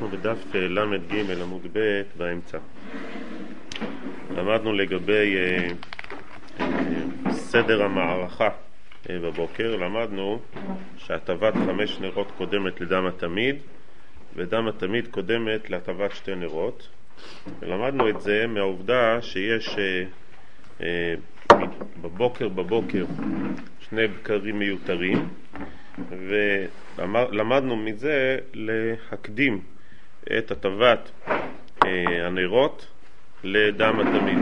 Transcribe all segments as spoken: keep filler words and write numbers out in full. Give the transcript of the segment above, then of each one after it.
אנחנו בדף למד ג' עמוד ב' באמצע. למדנו לגבי אה, אה, סדר המערכה אה, בבוקר. למדנו שהטבת חמש נרות קודמת לדם התמיד, ודם התמיד קודמת להטבת שתי נרות. ולמדנו את זה מהעובדה שיש אה, אה, בבוקר בבוקר שני בקרים מיותרים, ולמדנו מזה להקדים את הטבת אה, הנרות לדם התמיד.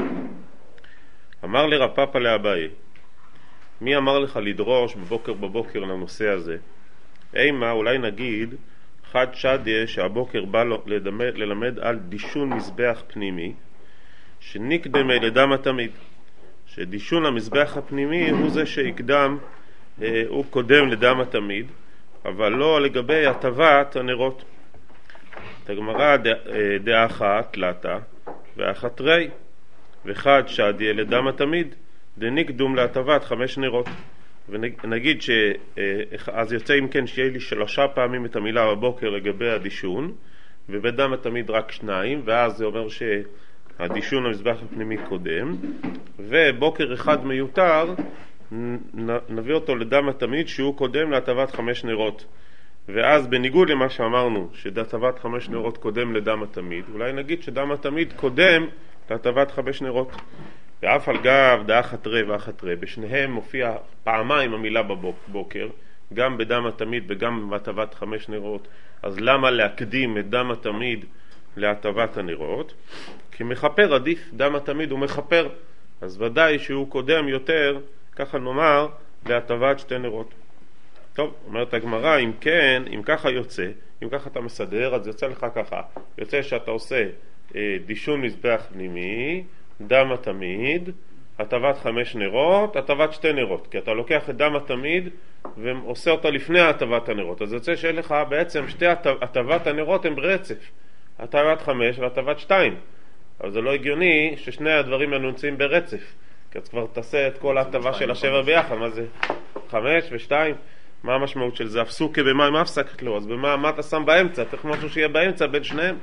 אמר לי רב פאפא לאביי, מי אמר לך לדרוש בבוקר בבוקר לנושא הזה? אימה, אולי נגיד חד שדיה שהבוקר בא ללמד, ללמד על דישון מזבח פנימי שנקדמה לדם התמיד, שדישון המזבח הפנימי הוא זה שיקדם, אה, הוא קודם לדם התמיד, אבל לא לגבי הטבת הנרות. את הגמרא דעה אחת תלתה ואחת רי, וחד שדיה לדם התמיד דנקדום להטבת חמש נרות. ונגיד ש אז יוצא אם כן שיהיה לי שלושה פעמים את המילה בבוקר לגבי הדישון, ובדם התמיד רק שניים, ואז זה אומר שהדישון המזבח הפנימי קודם, ובוקר אחד מיותר נביא אותו לדם התמיד שהוא קודם להטבת חמש נרות. ואז בניגוד למה שאמרנו שהטבת חמש נרות קודם לדם התמיד, אולי נגיד שדם התמיד קודם להטבת חמש נרות. ואף על גב דעה אחת רי ואחת רי, בשניהם מופיע פעמיים המילה בבוקר, גם בדם התמיד וגם בהטבת חמש נרות. אז למה להקדים את דם התמיד להטבת הנרות? כי מחפר עדיף, דם התמיד הוא מחפר, אז ודאי שהוא קודם יותר, ככה נאמר, להטבת שתי נרות. טוב, אומרת הגמרא, אם כן, אם ככה יוצא, אם ככה אתה מסדר, אז יוצא לך ככה. יוצא שאתה עושה אה, דישון מזבח פנימי, דם התמיד, הטבת חמש נרות, הטבת שתי נרות, כי אתה לוקח את דם התמיד ועושה אותה לפני הטבת הנרות. אז יוצא שאין לך בעצם שתי הטבת הנרות הם ברצף, הטבת חמש והטבת שתיים. אבל זה לא הגיוני ששני הדברים האלה נמצאים ברצף, כי אז כבר תעשה את כל ההטבה של השבע ביחד. מה זה? חמש ושתיים? מה המשמעות של זה? הפסוקה במה עם הפסקת לו, אז במה מה אתה שם באמצע? צריך משהו שיהיה באמצע בין שניהם.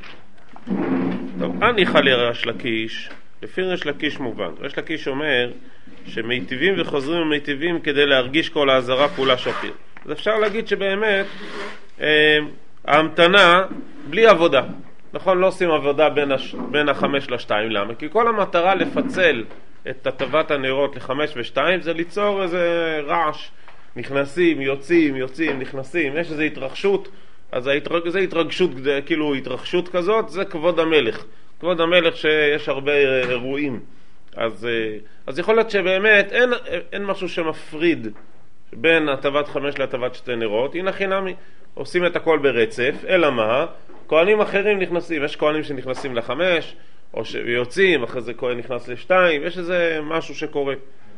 טוב, אני חלי ריש לקיש, לפי ריש לקיש מובן. ריש לקיש אומר שמיטיבים וחוזרים ומיטיבים כדי להרגיש כל העזרה פעולה שפיר. אז אפשר להגיד שבאמת אה, ההמתנה בלי עבודה. נכון, לא עושים עבודה בין, הש... בין החמש לשתיים. למה? כי כל המטרה לפצל את הטבת הנרות לחמש ושתיים זה ליצור איזה רעש. נכנסים, יוצאים, יוצאים, נכנסים. יש איזו התרחשות, אז ההתרג... זה התרגשות, כאילו התרחשות כזאת, זה כבוד המלך. כבוד המלך שיש הרבה אירועים. אז, אז יכול להיות שבאמת אין, אין משהו שמפריד בין הטבת חמש להטבת שתי נרות. הנה חינמי, עושים את הכל ברצף, אלא מה? כהנים אחרים נכנסים. יש כהנים שנכנסים לחמש, או שיוצאים, אחרי זה כהן נכנס לשתיים, יש איזה משהו שקורה.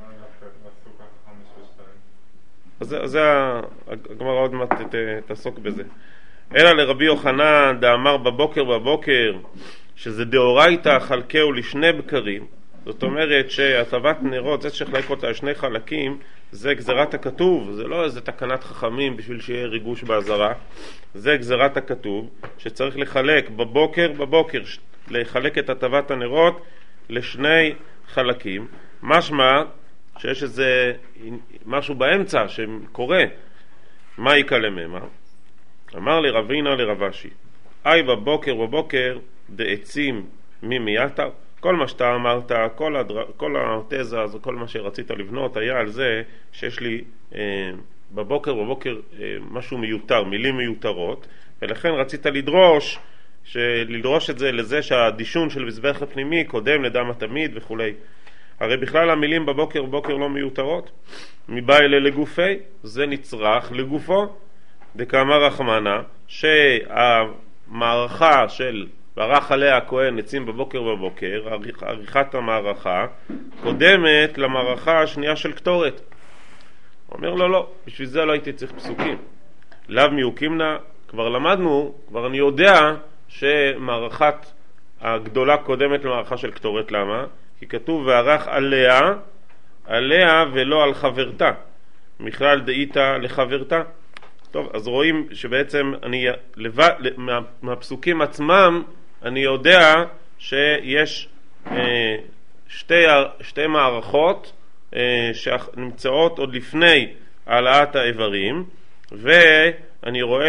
אז זה, הגמרא עוד מעט תעסוק בזה. אלא לרבי יוחנן דאמר בבוקר בבוקר, שזה דאורייתא חלקהו לשני בקרים. זאת אומרת שהטבת נרות, זה שחלק אותה על שני חלקים, זה גזרת הכתוב, זה לא איזה תקנת חכמים בשביל שיהיה ריגוש בעזרה. זה גזרת הכתוב, שצריך לחלק בבוקר בבוקר, לחלק את הטבת הנרות לשני חלקים. משמע שיש איזה משהו באמצע שקורה. מה יקלה ממה? אמר לי רבינה לרבשי, אי בבוקר בבוקר דעצים ממייתר. כל מה שאתה אמרת, כל, הדר... כל התזה הזו, כל מה שרצית לבנות היה על זה שיש לי אה, בבוקר בבוקר אה, משהו מיותר, מילים מיותרות, ולכן רצית לדרוש, לדרוש את זה לזה שהדישון של מזבח הפנימי קודם לדם התמיד וכו'. הרי בכלל המילים בבוקר בבוקר לא מיותרות. מבא אלה לגופי, זה נצרך לגופו. דקאמר רחמנה, שהמערכה של וערך עליה הכהן עצים בבוקר בבוקר, עריכת המערכה, קודמת למערכה השנייה של קטורת. הוא אומר לו לא, בשביל זה לא הייתי צריך פסוקים. לאו מיוקימנה, כבר למדנו, כבר אני יודע שמערכת הגדולה קודמת למערכה של קטורת. למה? כי כתוב וערך עליה, עליה ולא על חברתה. מכלל דאיתה לחברתה. טוב, אז רואים שבעצם אני, לבד, מה, מהפסוקים עצמם אני יודע שיש אה, שתי, שתי מערכות אה, שנמצאות עוד לפני העלאת האיברים, ואני רואה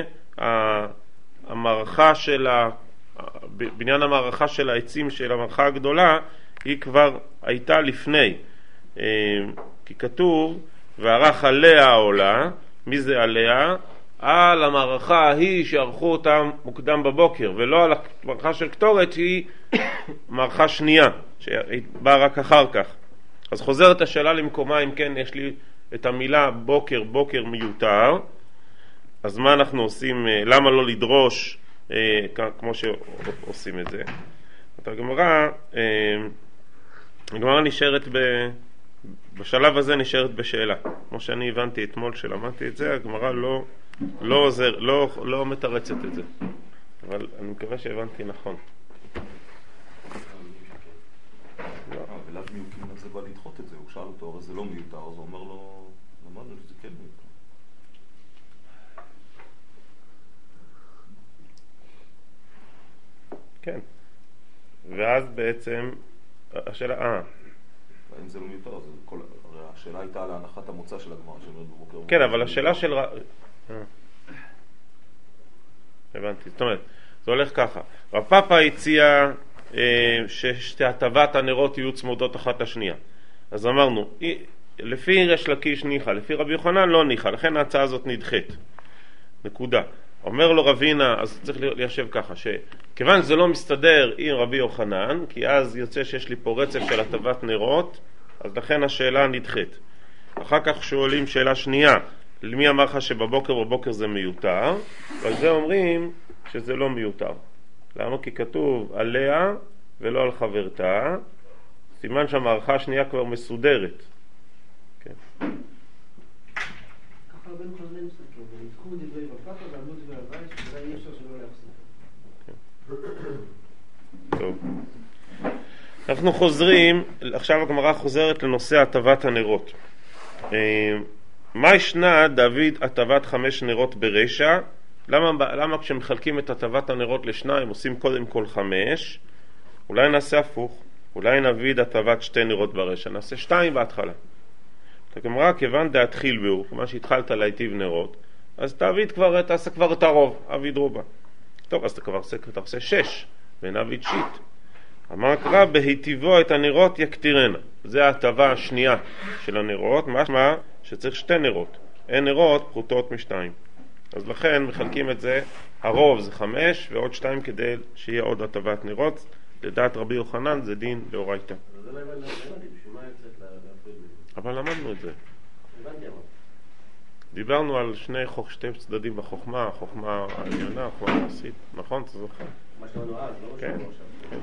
שהמערכה של ה... בניין המערכה של העצים של המערכה הגדולה היא כבר הייתה לפני, כי כתוב וערך עליה העולה. מי זה עליה? על המערכה ההיא שערכו אותה מוקדם בבוקר, ולא על המערכה של קטורת שהיא מערכה שנייה שבאה רק אחר כך. אז חוזרת השאלה למקומה, אם כן יש לי את המילה בוקר, בוקר מיותר, אז מה אנחנו עושים? למה לא לדרוש כמו שעושים את זה? הגמרא הגמרא נשארת ב... בשלב הזה נשארת בשאלה. כמו שאני הבנתי אתמול שלמדתי את זה, הגמרא לא לא עוזר, לא לא מתרצת את זה. אבל אני מקווה שהבנתי נכון. ולאו מיוקים על זה בא לדחות את זה. הוא שאל אותו, הרי זה לא מיותר, אז הוא אומר לו, למדנו שזה כן מיותר. כן. ואז בעצם השאלה, אה אם זה לא מיותר, אז כל... הרי השאלה הייתה על ההנחת המוצא של הגמרא שאומרת בבוקר. כן, אבל השאלה של... הבנתי, זאת אומרת, זה הולך ככה. רב פאפא הציע אה, שהטבת הנרות יהיו צמודות אחת השנייה. אז אמרנו, לפי ריש לקיש ניחא, לפי רבי יוחנן לא ניחא, לכן ההצעה הזאת נדחית. נקודה. אומר לו רבינה, אז צריך ליישב ככה, שכיוון שזה לא מסתדר עם רבי יוחנן, כי אז יוצא שיש לי פה רצף של הטבת נרות, אז לכן השאלה נדחית. אחר כך שואלים שאלה שנייה, למי אמר לך שבבוקר בבוקר זה מיותר? ועל זה אומרים שזה לא מיותר. למה? כי כתוב עליה ולא על חברתה, סימן שהמערכה השנייה כבר מסודרת. כן. ככה הרבה מחזרים מסתכלים, ונזכו דברי בפאפא ועמדו דברי הבית, שזה אי אפשר שלא להפסיק. טוב. אנחנו חוזרים, עכשיו הגמרא חוזרת לנושא הטבת הנרות. מה ישנה דוד הטבת חמש נרות ברשע? למה, למה כשמחלקים את הטבת הנרות לשניים עושים קודם כל חמש? אולי נעשה הפוך, אולי נביד הטבת שתי נרות ברשע, נעשה שתיים בהתחלה. הגמרא כיוון דהתחיל בהו, כמה שהתחלת להיטיב נרות, אז תעביד כבר, תעשה כבר את הרוב, אביד רובה. טוב, אז אתה כבר תעשה שש, ונביד שיט. אמר קרא בהיטיבו את הנרות יקטירנה. זה ההטבה השנייה של הנרות, משמע שצריך שתי נרות. אין נרות פרוטות משתיים. אז לכן מחלקים את זה, הרוב זה חמש ועוד שתיים כדי שיהיה עוד הטבת נרות. לדעת רבי יוחנן זה דין לאורייתא. זה לא הבנתי, בשביל מה יוצאת להפריד מזה? אבל למדנו את זה. הבנתי אבל. דיברנו על שני חוק, שתי צדדים בחוכמה, חוכמה העליונה, חוכמה מעשית. נכון? אתה זוכר? מה שלנו אז, לא כן. משהו עכשיו.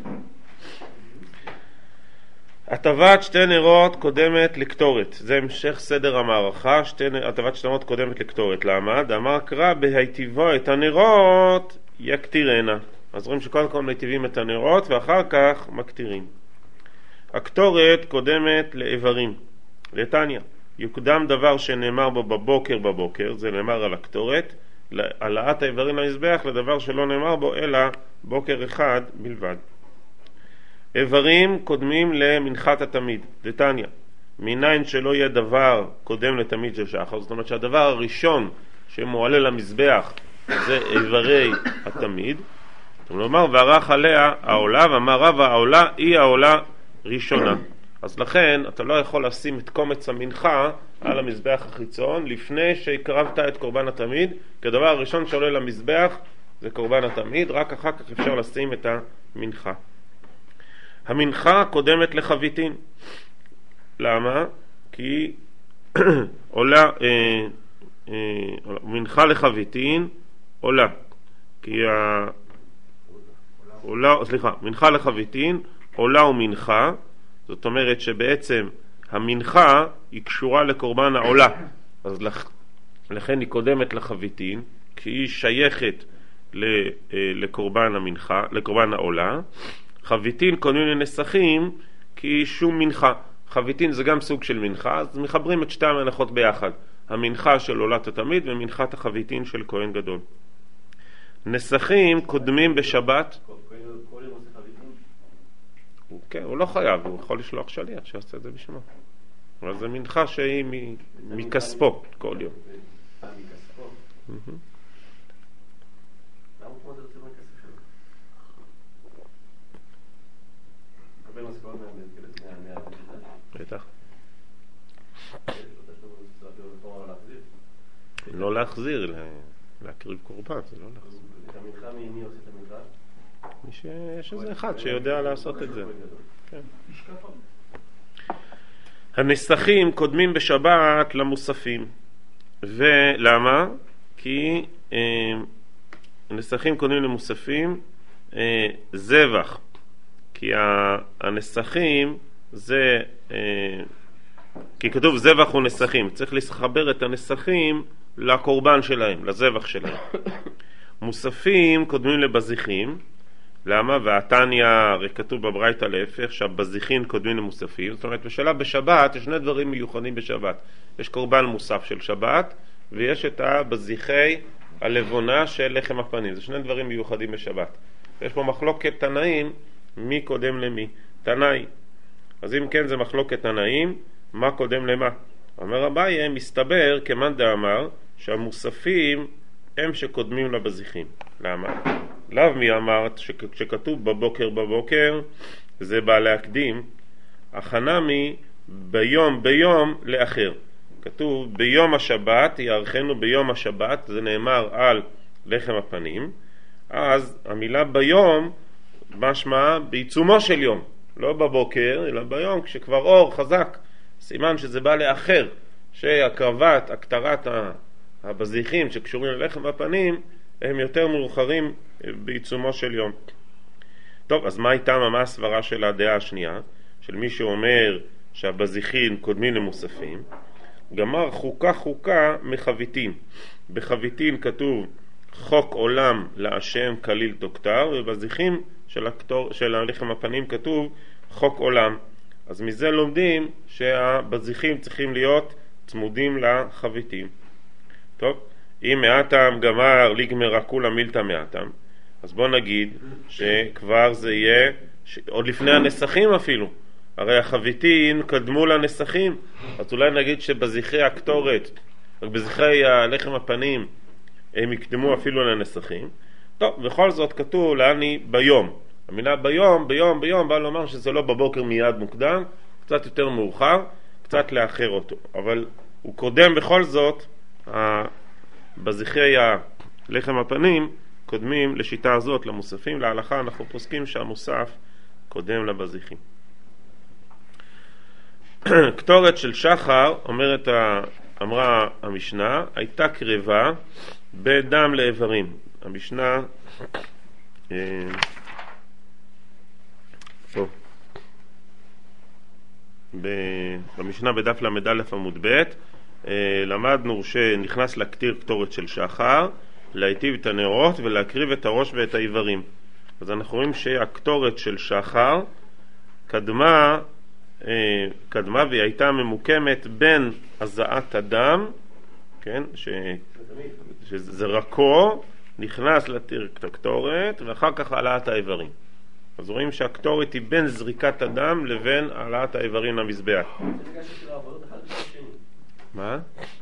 הטבת שתי נרות קודמת לקטורת. זה המשך סדר המערכה. שתי, הטבת שתי נרות קודמת לקטורת. למה? דאמר קרא בהיטיבו את הנרות יקטירנה. אז רואים שקודם כל מטיבים את הנרות ואחר כך מקטירים. הקטורת קודמת לאיברים. לתניא. יוקדם דבר שנאמר בו בבוקר בבוקר, זה נאמר על הקטורת, העלאת האיברים למזבח לדבר שלא נאמר בו אלא בוקר אחד בלבד. איברים קודמים למנחת התמיד, לתניא. מניין שלא יהיה דבר קודם לתמיד של שחר, זאת אומרת שהדבר הראשון שמועלה למזבח זה איברי התמיד. כלומר, וערך עליה העולה, ואמר רב העולה היא העולה ראשונה. אז לכן אתה לא יכול לשים את קומץ המנחה על המזבח החיצון לפני שהקרבת את קורבן התמיד, כי הדבר הראשון שעולה למזבח זה קורבן התמיד, רק אחר כך אפשר לשים את המנחה. המנחה קודמת לחביתין. למה? כי עולה, אה, אה, מנחה לחביתין עולה. כי ה... עולה, סליחה, מנחה לחביתין עולה ומנחה, זאת אומרת שבעצם המנחה היא קשורה לקורבן העולה, אז לכ... לכן היא קודמת לחביתין, כי היא שייכת לקורבן המנחה, לקורבן העולה. חביתין קודמים לנסחים כי שום מנחה. חביתין זה גם סוג של מנחה, אז מחברים את שתי המנחות ביחד. המנחה של עולת התמיד ומנחת החביתין של כהן גדול. נסכים קודמים בשבת. הוא, כן, הוא לא חייב, הוא יכול לשלוח שליח שיעשה את זה בשמו. אבל זה מנחה שהיא מכספו כל יום. מכספו? למה כמו זה יוצא מהכסף שלו? מקבל משכורת מהמדינה? בטח. לא להחזיר, להקריב קורבן, זה לא להחזיר. את המנחה, מי עושה את המנחה? מי שיש איזה אחד שיודע לעשות את זה. כן. הנסכים קודמים בשבת למוספים. ולמה? כי אה, הנסכים קודמים למוספים אה, זבח. כי הנסכים זה... אה, כי כתוב זבח ונסכים. צריך לחבר את הנסכים לקורבן שלהם, לזבח שלהם. מוספים קודמים לבזיחים. למה? והתניה, הרי כתוב בברייתא להפך, שהבזיחין קודמים למוספים. זאת אומרת, בשלב בשבת יש שני דברים מיוחדים בשבת. יש קורבן מוסף של שבת, ויש את הבזיחי הלבונה של לחם הפנים. זה שני דברים מיוחדים בשבת. יש פה מחלוקת תנאים, מי קודם למי. תנאי. אז אם כן זה מחלוקת תנאים, מה קודם למה? אומר אביי, מסתבר, כמאן דאמר, שהמוספים הם שקודמים לבזיחים. למה? לאו מי אמרת שכתוב בבוקר בבוקר, זה בא להקדים, החנמי ביום ביום לאחר. כתוב ביום השבת, יערכנו ביום השבת, זה נאמר על לחם הפנים, אז המילה ביום משמע בעיצומו של יום, לא בבוקר, אלא ביום כשכבר אור חזק, סימן שזה בא לאחר, שהקרבת, הקטרת הבזיחים שקשורים ללחם הפנים, הם יותר מאוחרים בעיצומו של יום. טוב, אז מה הייתה מה הסברה של הדעה השנייה? של מי שאומר שהבזיחין קודמים למוספים. גמר חוקה חוקה מחביתין. בחביתין כתוב חוק עולם להשם כליל תוקטר, ובזיחים של, הקטור, של הלחם הפנים כתוב חוק עולם. אז מזה לומדים שהבזיחים צריכים להיות צמודים לחביתים. טוב, אם מעטם גמר לגמרה כולה מילתא מעטם, אז בוא נגיד שכבר זה יהיה ש... עוד לפני הנסכים אפילו, הרי החביתין קדמו לנסכים, אז אולי נגיד שבזכרי הקטורת, בזכרי הלחם הפנים, הם יקדמו אפילו לנסכים. טוב, בכל זאת כתוב לעני ביום. המילה ביום, ביום, ביום, בא לומר שזה לא בבוקר מיד מוקדם, קצת יותר מאוחר, קצת לאחר אותו. אבל הוא קודם בכל זאת, בזכרי הלחם הפנים, קודמים לשיטה הזאת, למוספים. להלכה אנחנו פוסקים שהמוסף קודם לבזיחים. קטורת של שחר, אומרת, אמרה המשנה, הייתה קרבה בדם לאיברים. המשנה פה במשנה בדף למד א' עמוד ב' למדנו שנכנס להקטיר קטורת של שחר, להיטיב את הנרות ולהקריב את הראש ואת האיברים. אז אנחנו רואים שהקטורת של שחר קדמה קדמה והיא הייתה ממוקמת בין הזעת הדם, כן, ש... שזרקו נכנס לתיר הקטורת ואחר כך העלאת האיברים. אז רואים שהקטורת היא בין זריקת הדם לבין העלאת האיברים למזבח. מה?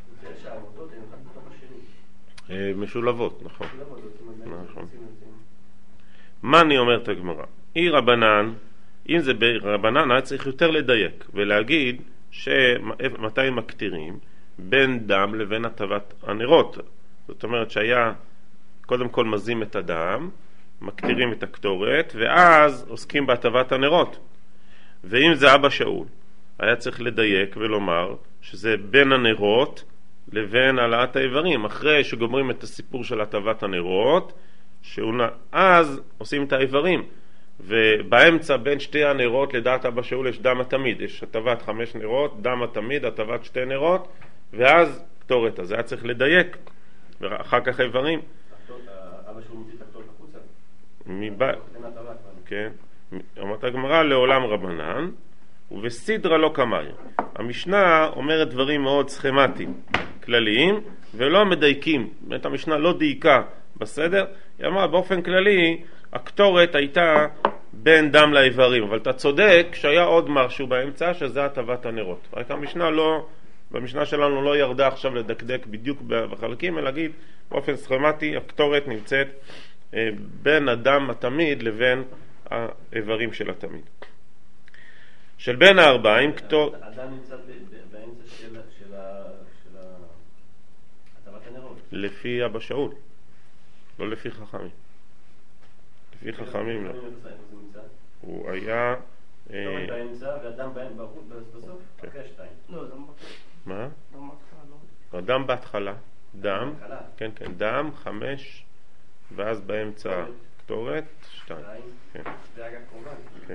משולבות, נכון. נכון. מה אני אומרת הגמרא? אי רבנן, אם זה ברבנן היה צריך יותר לדייק ולהגיד שמתי מקטירים בין דם לבין הטבת הנרות. זאת אומרת שהיה קודם כל מזים את הדם, מקטירים את הקטורת ואז עוסקים בהטבת הנרות. ואם זה אבא שאול היה צריך לדייק ולומר שזה בין הנרות לבין העלאת האיברים, אחרי שגומרים את הסיפור של הטבת הנרות, אז עושים את האיברים, ובאמצע בין שתי הנרות לדעת אבא שאול יש דם התמיד, יש הטבת חמש נרות, דם התמיד, הטבת שתי נרות, ואז קטורת. אז היה צריך לדייק, ואחר כך איברים. אבא שאול מוציא את הקטורת החוצה? מבא... כן. אמרת הגמרא לעולם רבנן, ובסדרה לא כמאיר. המשנה אומרת דברים מאוד סכמטיים, כלליים, ולא מדייקים. באמת המשנה לא דייקה בסדר, היא אמרה באופן כללי, הקטורת הייתה בין דם לאיברים, אבל אתה צודק שהיה עוד משהו באמצע, שזה הטבת הנרות. רק המשנה לא, במשנה שלנו לא ירדה עכשיו לדקדק בדיוק בחלקים, אלא להגיד באופן סכמטי, הקטורת נמצאת בין הדם התמיד לבין האיברים של התמיד. של בין הארבעים, קטור... הדם נמצא באמצע של הטבת הנרות. לפי אבא שאול, לא לפי חכמים. לפי חכמים לא. הוא היה... קטורת באמצע והדם בסוף? אחרי שתיים. לא, דם בהתחלה. מה? דם בהתחלה, לא. הדם בהתחלה. דם, כן, כן, דם, חמש, ואז באמצע קטורת, שתיים. כן. זה אגב קורבן. כן.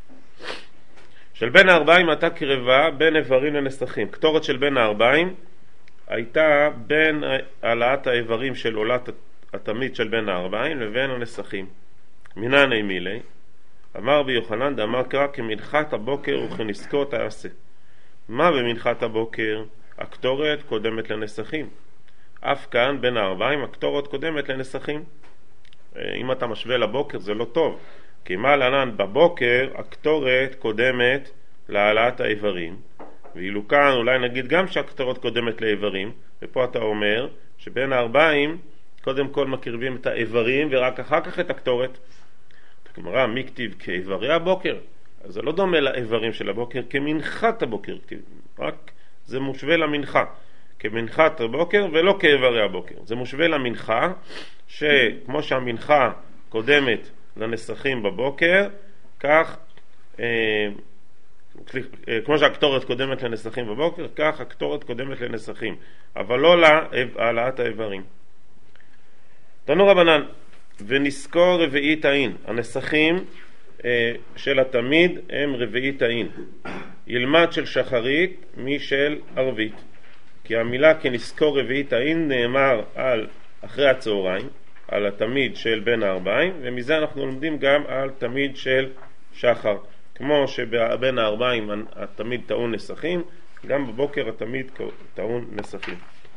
של בין הארבעים הייתה קרבה בין איברים לנסכים. קטורת של בין הארבעים הייתה בין העלאת האיברים של עולת התמיד של בין הארבעים לבין הנסכים. מינני מילי, אמר ביוחנן דאמר קרא כמנחת הבוקר וכנזקו תעשה. מה במנחת הבוקר? הקטורת קודמת לנסכים. אף כאן בין הארבעים הקטורת קודמת לנסכים. אם אתה משווה לבוקר זה לא טוב, כי מה לענן בבוקר הקטורת קודמת להעלאת האיברים, ואילו כאן אולי נגיד גם שהקטורת קודמת לאיברים, ופה אתה אומר שבין הארבעים קודם כל מקרבים את האיברים ורק אחר כך את הקטורת. כלומר, מי כתיב כאיברי הבוקר? אז זה לא דומה לאיברים של הבוקר, כמנחת הבוקר, רק זה מושווה למנחה, כמנחת הבוקר ולא כאיברי הבוקר. זה מושווה למנחה, שכמו שהמנחה קודמת לנסכים בבוקר, כך, אה, כמו שהקטורת קודמת לנסכים בבוקר, כך הקטורת קודמת לנסכים, אבל לא להעלאת האיברים. תנו רבנן, ונזכור רביעית העין. הנסכים אה, של התמיד הם רביעית העין. ילמד של שחרית משל ערבית. כי המילה כנזכור רביעית העין נאמר על אחרי הצהריים, על התמיד של בין הארבעים, ומזה אנחנו לומדים גם על תמיד של שחר. כמו שבין הארבעים התמיד טעון נסכים, גם בבוקר התמיד טעון נסכים.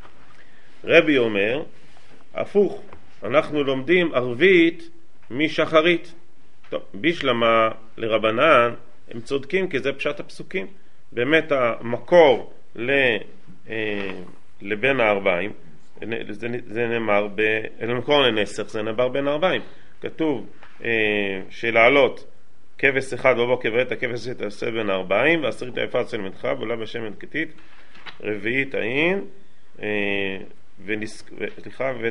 רבי אומר, הפוך, אנחנו לומדים ערבית משחרית. טוב, בשלמה לרבנן הם צודקים, כי זה פשט הפסוקים. באמת המקור ל, אה, לבין הארבעים, זה, זה נאמר, ב, למקור לנסך, זה נאמר בין הארבעים. כתוב אה, שלעלות כבש אחד בבוקר ואת הכבש תעשה בין הארבעים, ועשרית היפה אצל מנחה, בולה בשמן כתית, רביעית העין, אה, ונסק... סליחה, ו...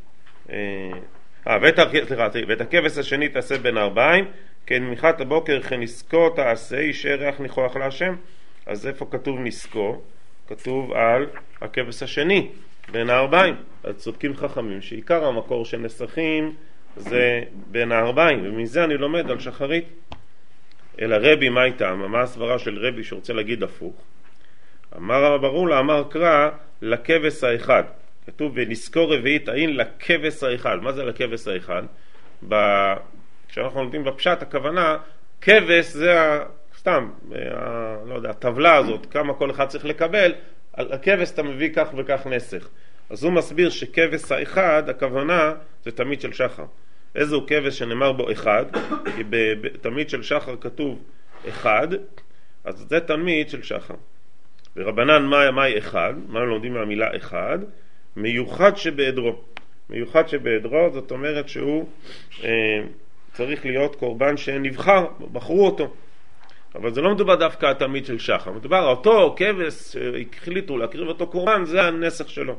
אה, ואת, סליחה, ואת הכבש השני תעשה בין הארבעים, כן מנחת הבוקר כנזקו תעשה, יישאר ריח ניחוח להשם. אז איפה כתוב נזקו? כתוב על הכבש השני, בין הארבעים. אז צודקים חכמים שעיקר המקור של נסכים זה בין הארבעים, ומזה אני לומד על שחרית. אלא רבי מה איתם? מה הסברה של רבי שרוצה להגיד הפוך? אמר ברור לה, אמר קרא לכבש האחד. כתוב ונזכור רביעית העין לכבש האחד. מה זה לכבש האחד? ב... כשאנחנו לומדים בפשט הכוונה, כבש זה ה... סתם, ה... לא יודע, הטבלה הזאת, כמה כל אחד צריך לקבל, על הכבש אתה מביא כך וכך נסך. אז הוא מסביר שכבש האחד, הכוונה זה תמיד של שחר. איזהו כבש שנאמר בו אחד, כי בתמיד של שחר כתוב אחד, אז זה תמיד של שחר. ורבנן מה, מהי אחד? מה לומדים מהמילה אחד? מיוחד שבעדרו. מיוחד שבעדרו זאת אומרת שהוא אה, צריך להיות קורבן שנבחר, בחרו אותו. אבל זה לא מדובר דווקא התמיד של שחר, מדובר אותו כבש שהחליטו להקריב אותו קורבן, זה הנסך שלו.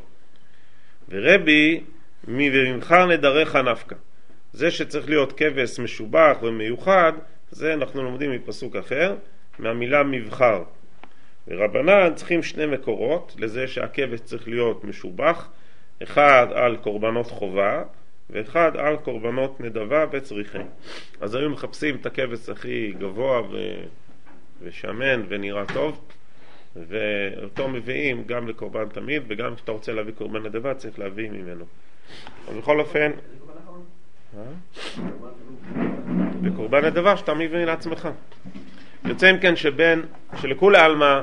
ורבי מי ומבחר נדרך נפקה. זה שצריך להיות כבש משובח ומיוחד, זה אנחנו לומדים מפסוק אחר, מהמילה מבחר. ורבנן צריכים שני מקורות לזה שהכבש צריך להיות משובח, אחד על קורבנות חובה ואחד על קורבנות נדבה וצריכים. אז היו מחפשים את הכבש הכי גבוה ו... ושמן ונראה טוב, ואותו מביאים גם לקורבן תמיד, וגם כשאתה רוצה להביא קורבן נדבה צריך להביא ממנו. אבל בכל אופן בקורבן נדבה שאתה מביא לעצמך. יוצא אם כן שבין, שלכולי עלמא,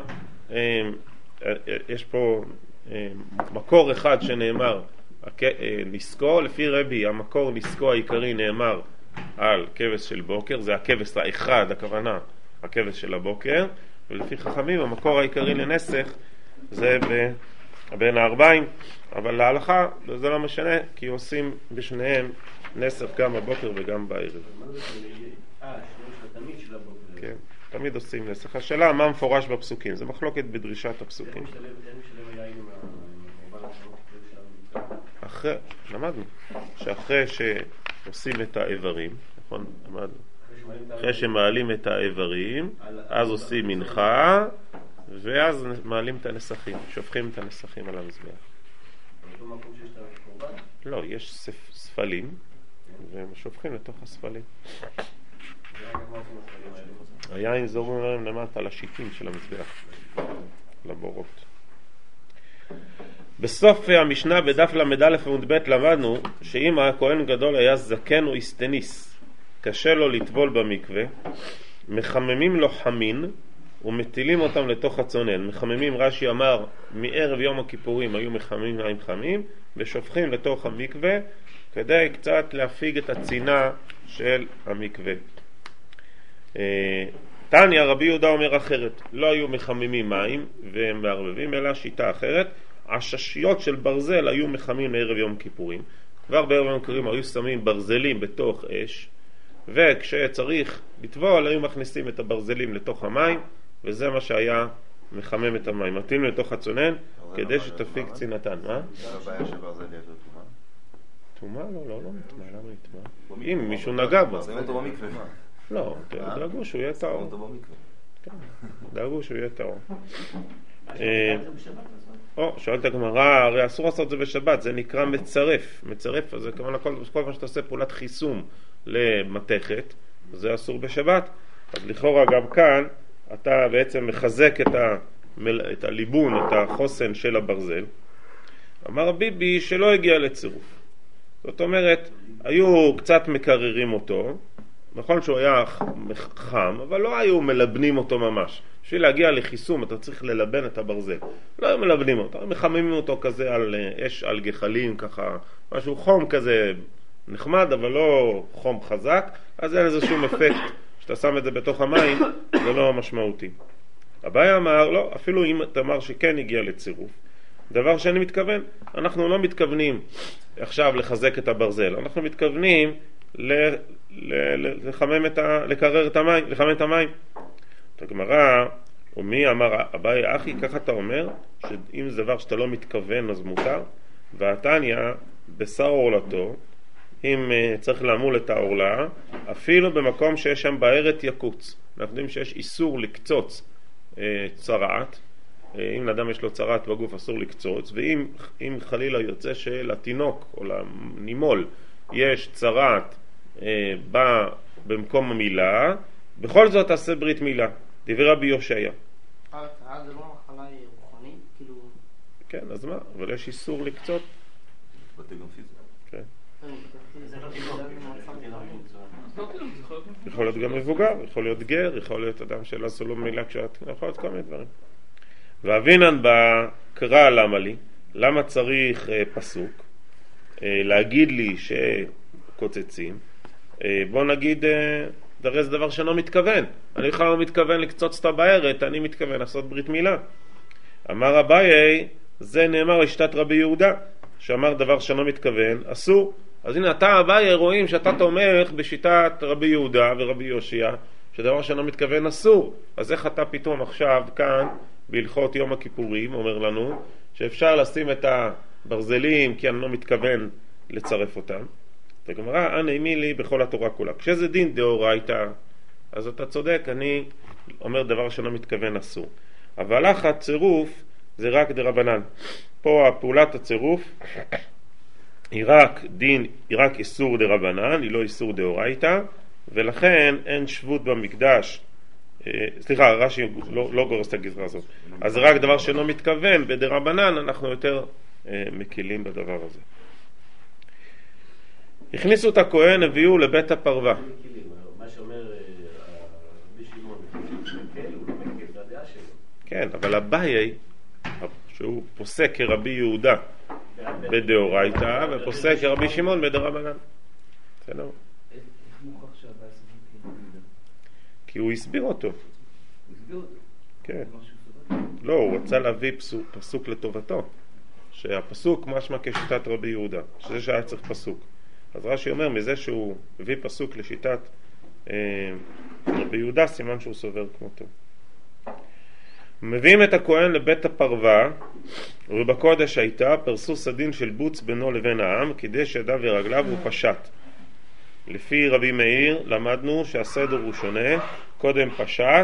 יש פה מקור אחד שנאמר, נסקו, לפי רבי, המקור נסקו העיקרי נאמר על כבש של בוקר, זה הכבש האחד, הכוונה, הכבש של הבוקר, ולפי חכמים, המקור העיקרי לנסך זה ב... בין הארבעים, אבל להלכה זה לא משנה, כי עושים בשניהם נסך גם בבוקר וגם בערב. אה, שיש לתמיד של הבוקר. כן, תמיד עושים נסך. השאלה מה מפורש בפסוקים, זה מחלוקת בדרישת הפסוקים. איך משלם היין עם הקורבן האחרון? אחרי, למדנו, שאחרי שעושים את האיברים, נכון, למדנו, אחרי שמעלים את האיברים, אז עושים מנחה, ואז מעלים את הנסכים, שופכים את הנסכים על המזבח. באותו מקום שיש את הקורבן? לא, יש ספלים, והם שופכים לתוך הספלים. היין זורם להם למטה, לשיטים של המזבח, לבורות. בסוף המשנה בדף למד עמוד ב' למדנו שאם הכהן גדול היה זקן או הסטניס, קשה לו לטבול במקווה, מחממים לו חמין ומטילים אותם לתוך הצונן. מחממים, רש"י אמר, מערב יום הכיפורים היו מחממים מים חמים ושופכים לתוך המקווה כדי קצת להפיג את הצינה של המקווה. תניא רבי יהודה אומר אחרת, לא היו מחממים מים והם מערבבים, אלא שיטה אחרת, עששיות של ברזל היו מחמים לערב יום כיפורים. כבר בערב יום כיפורים היו שמים ברזלים בתוך אש, וכשצריך לטבול היו מכניסים את הברזלים לתוך המים, וזה מה שהיה מחמם את המים, מתאים לתוך הצונן כדי שתפיג צינתן. מה? זה הבעיה שברזל יש לו תומה? תומה? לא, לא, לא מטמא, למה יטמא? אם מישהו נגע בו. שמים אותו במקווה. לא, דאגו שהוא יהיה טהור. שמים אותו במקווה. דאגו שהוא יהיה טהור. או, שואלת הגמרא, הרי אסור לעשות זה בשבת, זה נקרא מצרף. מצרף, אז זה כמובן כל פעם שאתה עושה פעולת חיסום למתכת, זה אסור בשבת. אז לכאורה גם כאן אתה בעצם מחזק את, המל... את הליבון, את החוסן של הברזל. אמר ביבי שלא הגיע לצירוף. זאת אומרת, היו קצת מקררים אותו, נכון שהוא היה חם, אבל לא היו מלבנים אותו ממש. בשביל להגיע לחיסום אתה צריך ללבן את הברזל. לא היו מלבנים אותו, מחממים אותו כזה על אש, על גחלים, ככה, משהו חום כזה נחמד, אבל לא חום חזק, אז אין איזה שום אפקט. כשאתה שם את זה בתוך המים, זה לא משמעותי. אביי אמר, לא, אפילו אם אתה אמר שכן הגיע לצירוף, דבר שאני מתכוון, אנחנו לא מתכוונים עכשיו לחזק את הברזל, אנחנו מתכוונים ל- ל- לחמם את ה- לקרר את המים, לחמם את המים. את הגמרא, ומי אמר, אביי אחי, ככה אתה אומר, שאם זה דבר שאתה לא מתכוון אז מותר, והתניא בשר עורלתו, אם uh, צריך לעמול את העורלה, אפילו במקום שיש שם בערת יקוץ. אנחנו יודעים שיש איסור לקצוץ uh, צרעת, uh, אם לאדם יש לו צרעת בגוף אסור לקצוץ, ואם אם חלילה יוצא שלתינוק או לנימול יש צרעת uh, בא במקום המילה, בכל זאת תעשה ברית מילה. דברי רבי יושעיה. הצרעת זה לא מחלה רוחנית? כאילו... כן, אז מה? אבל יש איסור לקצות. בתי גם פיזית. כן. זה לא תינוק, יכול להיות גם מבוגר, יכול להיות גר, יכול להיות אדם שלא עשו לו מילה כשאת, יכול להיות כל מיני דברים. ואבינן בקרא למה לי, למה צריך אה, פסוק, אה, להגיד לי שקוצצים, אה, בוא נגיד, אה, דרי זה דבר שלא מתכוון, אני בכלל לא מתכוון לקצוץ את הבערת, אני מתכוון לעשות ברית מילה. אמר אביי, זה נאמר לשיטת רבי יהודה, שאמר דבר שלא מתכוון, אסור. אז הנה אתה אביי רואים שאתה תומך בשיטת רבי יהודה ורבי יושע, שדבר שלא מתכוון אסור. אז איך אתה פתאום עכשיו כאן בהלכות יום הכיפורים אומר לנו שאפשר לשים את הברזלים כי אני לא מתכוון לצרף אותם. הגמרא, אנא אמי לי בכל התורה כולה. כשזה דין דאורייתא, אז אתה צודק, אני אומר דבר שלא מתכוון אסור. אבל לך הצירוף זה רק דרבנן. פה הפעולת הצירוף היא רק דין, היא רק איסור דרבנן, היא לא איסור דאורייתא, ולכן אין שבות במקדש. סליחה, רש"י לא, לא גורס את הגזרה הזאת. אז זה רק דבר שלא מתכוון, בדרבנן אנחנו יותר מקילים בדבר הזה. הכניסו את הכהן, הביאו לבית הפרווה. מה שאומר רבי שמעון, כן, אבל אביי, שהוא פוסק כרבי יהודה בדאורייתא, ופוסק כרבי שמעון בדרבנן. בסדר? איך מוכח שהבעיה סביב כאילו יהודה? כי הוא הסביר אותו. הוא הסביר אותו? כן. זה משהו סבבה? לא, הוא רצה להביא פסוק, פסוק לטובתו. שהפסוק משמע כשיטת רבי יהודה, שזה שהיה צריך פסוק. אז רש"י אומר, מזה שהוא הביא פסוק לשיטת אה, רבי יהודה, סימן שהוא סובר כמותו. מביאים את הכהן לבית הפרווה, ובקודש הייתה פרסו סדין של בוץ בינו לבין העם, כדי שידיו ורגליו הוא פשט. לפי רבי מאיר למדנו שהסדר הוא שונה, קודם פשט,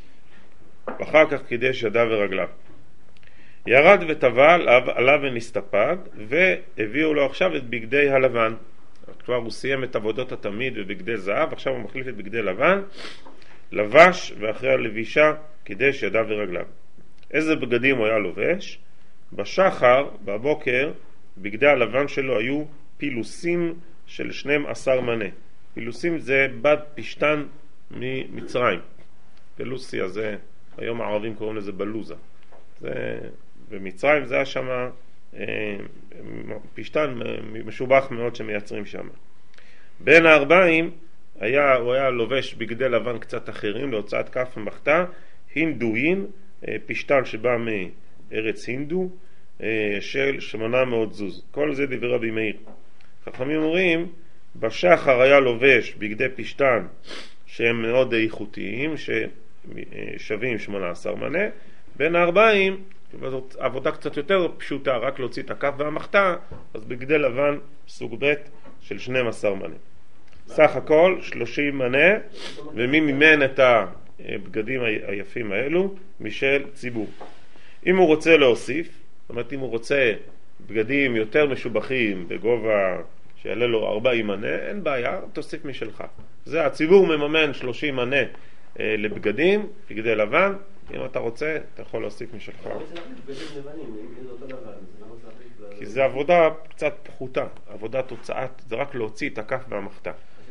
ואחר כך קידש ידיו ורגליו. ירד וטבל, עליו ונסתפק, והביאו לו עכשיו את בגדי הלבן. כבר הוא סיים את עבודות התמיד בבגדי זהב, עכשיו הוא מחליף את בגדי לבן, לבש, ואחרי הלבישה קידש ידיו ורגליו. איזה בגדים הוא היה לובש? בשחר, בבוקר, בגדי הלבן שלו היו פילוסים של שנים עשר מנה. פילוסים זה בד פשטן ממצרים. פילוסי הזה, היום הערבים קוראים לזה בלוזה. זה, במצרים זה היה שם אה, פשטן משובח מאוד שמייצרים שם. בין הארבעים היה, הוא היה לובש בגדי לבן קצת אחרים להוצאת כף ומחתה, הינדוין, אה, פשטן שבא מארץ הינדו, אה, של שמונה מאות זוז. כל זה דברי רבי מאיר. חכמים אומרים, בשחר היה לובש בגדי פשטן שהם מאוד איכותיים, ששווים שמונה עשר מנה, בין הארבעים, זאת עבודה קצת יותר פשוטה, רק להוציא את הכף והמחתה, אז בגדי לבן סוג ב' של שנים עשר מנה. סך הכל שלושים מנה, ומי מימן את הבגדים היפים האלו? משל ציבור. אם הוא רוצה להוסיף, זאת אומרת אם הוא רוצה בגדים יותר משובחים בגובה שיעלה לו ארבעים מנה, אין בעיה, תוסיף משלך. זה הציבור מממן שלושים מנה אה, לבגדים, בגדי לבן. אם אתה רוצה, אתה יכול להוסיף משלך. כי זה עבודה קצת פחותה, עבודה תוצאת, זה רק להוציא את הכף והמחתה.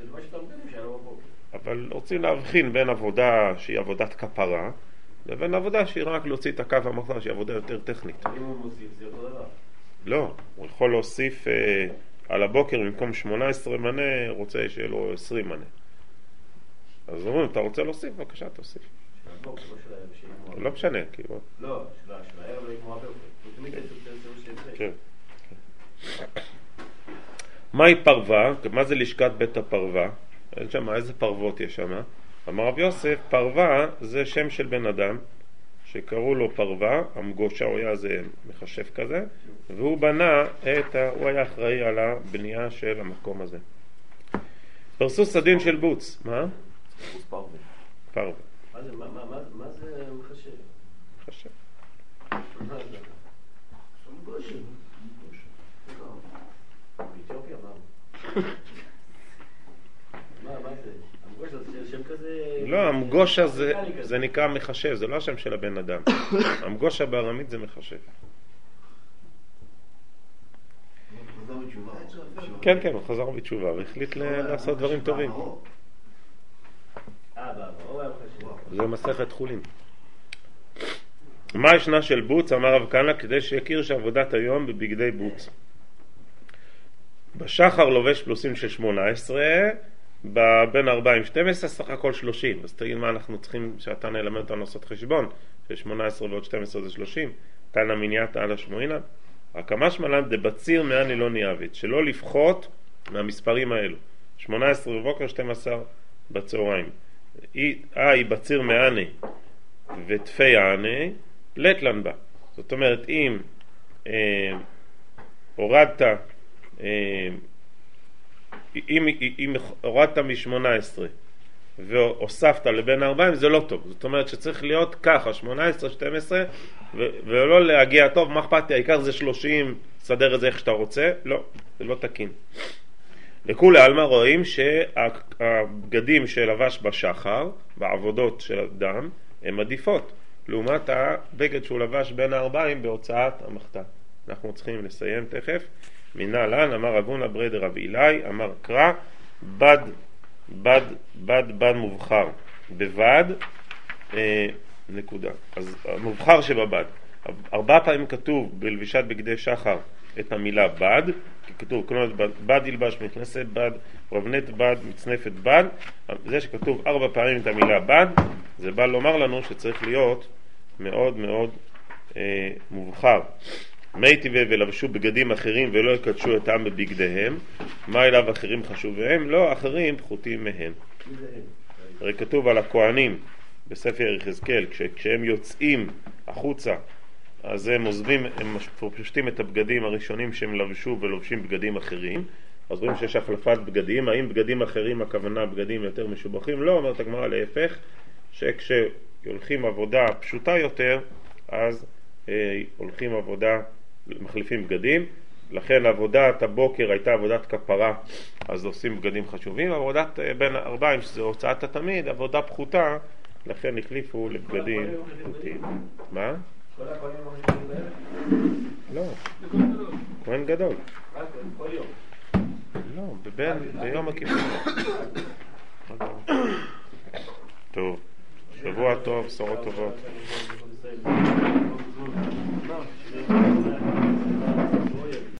אבל רוצים להבחין בין עבודה שהיא עבודת כפרה, לבין עבודה שהיא רק להוציא את הכף והמחתה, שהיא עבודה יותר טכנית. אם הוא מוסיף, זה אותו דבר. לא, הוא יכול להוסיף אה, על הבוקר, במקום שמונה עשרה מנה, רוצה שיהיה לו עשרים מנה. אז אומרים, אתה רוצה להוסיף? בבקשה, תוסיף. לא משנה, כאילו. לא, של הערב לא יקמו הרבה. הוא תמיד יצא כן. מהי פרווה? מה זה לשכת בית הפרווה? אין שם, איזה פרוות יש שם? אמר רב יוסף, פרווה זה שם של בן אדם שקראו לו פרווה, המגושה, הוא היה איזה מחשב כזה, והוא בנה את ה... הוא היה אחראי על הבנייה של המקום הזה. פרסו סדין של בוץ. מה? בוץ פרווה. פרווה. מה זה, מה, מה, מה זה מחשב? מחשב. מה זה? מגושה. באתיופיה, מה? מה, מה זה? המגושה זה שם כזה... לא, המגושה זה, זה נקרא מחשב, זה לא השם של הבן אדם. המגושה בארמית זה מחשב. כן, כן, הוא חזר בתשובה והחליט לעשות דברים טובים. זה מסכת חולין. מה ישנה של בוץ? אמר רב כהנא, כדי שיכיר שעבודת היום בבגדי בוץ. בשחר לובש פלוסים של שמונה עשרה, בין ארבעים שתים עשרה, סך הכל שלושים. אז תגיד מה אנחנו צריכים שאתה נלמד אותנו לעשות חשבון, ש-שמונה עשרה ועוד שתים עשרה זה שלושים, תנא מניעתא על השמועינא. הקמש מלן דבציר מאני לא ניאבית, שלא לפחות מהמספרים האלו. שמונה עשרה בבוקר, שתים עשרה בצהריים. אי בציר מאני ותפי העני, לטלן בה. זאת אומרת, אם אה, הורדת, אה, אם, אם הורדת מ-שמונה עשרה והוספת לבין ארבעים, זה לא טוב. זאת אומרת שצריך להיות ככה, שמונה עשרה, שתים עשרה, ו- ולא להגיע טוב, מה אכפת לי, העיקר זה שלושים, סדר את זה איך שאתה רוצה. לא, זה לא תקין. לכולי עלמא רואים שהבגדים שלבש בשחר, בעבודות של אדם, הן עדיפות, לעומת הבגד שהוא לבש בין הארבעים בהוצאת המחתה. אנחנו צריכים לסיים תכף. מנהלן, אמר רבונה ברד רב אילאי, אמר קרא, בד, בד, בד, בד מובחר. בבד, אה, נקודה. אז המובחר שבבד. ארבע פעמים כתוב בלבישת בגדי שחר את המילה בד, כי כתוב כלומר בד ילבש, מכנסת בד, רבנת בד, מצנפת בד. זה שכתוב ארבע פעמים את המילה בד, זה בא לומר לנו שצריך להיות מאוד מאוד אה, מובחר. מי טבע ולבשו בגדים אחרים ולא יקדשו את העם בבגדיהם. מה אליו אחרים חשוביהם? לא, אחרים פחותים מהם. הרי כתוב על הכהנים בספר יחזקאל, כש, כשהם יוצאים החוצה, אז הם עוזבים, הם פושטים את הבגדים הראשונים שהם לבשו ולובשים בגדים אחרים. אז רואים שיש החלפת בגדים. האם בגדים אחרים הכוונה בגדים יותר משובחים? לא, אומרת הגמרא להפך, שכשהולכים עבודה פשוטה יותר, אז אה, הולכים עבודה, מחליפים בגדים. לכן עבודת הבוקר הייתה עבודת כפרה, אז עושים בגדים חשובים. עבודת בין ארבעים, שזה הוצאת התמיד, עבודה פחותה, לכן החליפו לבגדים פחותים. מה? כל הכהנים מחליפים בערב? לא. כהן גדול. רק כל יום. לא, בבין, ביום הכיפורים. טוב, שבוע טוב, בשורות טובות. לא,